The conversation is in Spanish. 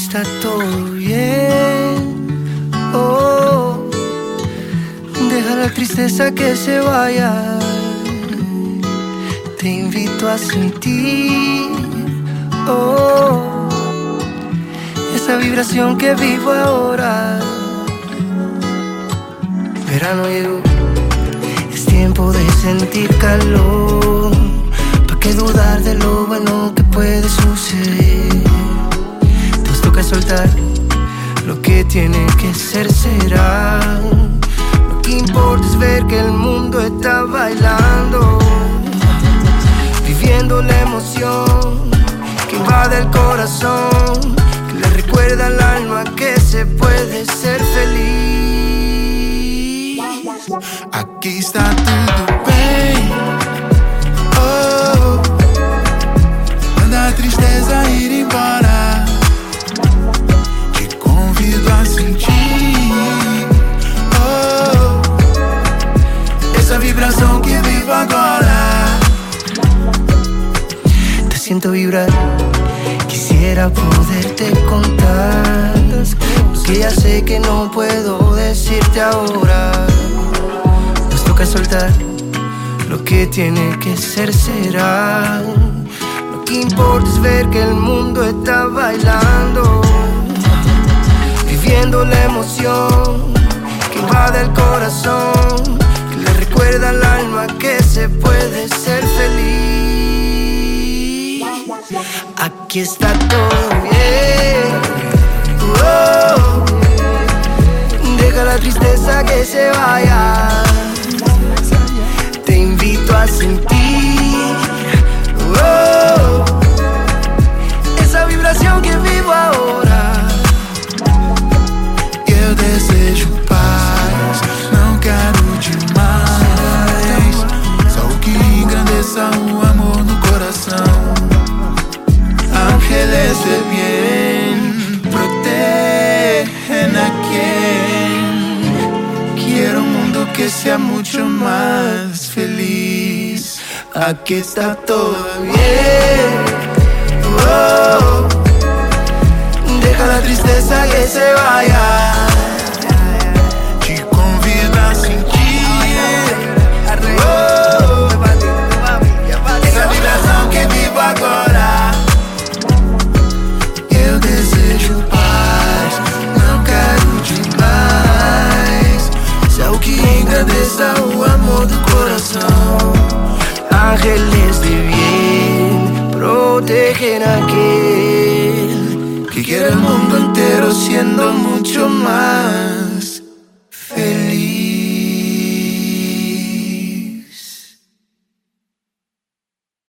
está todo bien. Oh, deja la tristeza que se vaya. Te invito a sentir, oh, esa vibración que vivo ahora. Verano llegó, es tiempo de sentir calor. ¿Para qué dudar de lo bueno que puede suceder? Nos toca soltar, lo que tiene que ser será. Lo que importa es ver que el mundo está bailando, viviendo la emoción que invade el corazón, que le recuerda al alma que se puede ser feliz. Aqui está tudo bem. Oh, manda a tristeza ir embora. Te convido a sentir, oh, essa vibração que vivo agora. Te siento vibrar, quisiera poderte contar lo que ya sé que no puedo decirte ahora. Nos toca soltar, lo que tiene que ser será. Lo que importa es ver que el mundo está bailando, viviendo la emoción que invade el corazón, que le recuerda al alma que se puede ser feliz. Aquí está todo bien. Oh, deja la tristeza que se vaya. Te invito a sentir, oh, essa vibração que vivo agora. Eu desejo paz, não quero demais. Só o que engrandeça o amor no coração. Envelhece bien, protegen a quien quiero un mundo que sea mucho más feliz. Aquí está todo Bien, oh, deja la tristeza que se vaya. Te convido a sentir, oh, essa vibração que vivo agora. Eu desejo paz, não quero demais. Só o que engrandeça o amor do coração. Ángeles de bien protegen a aquel Que quiere el mundo entero siendo mucho más.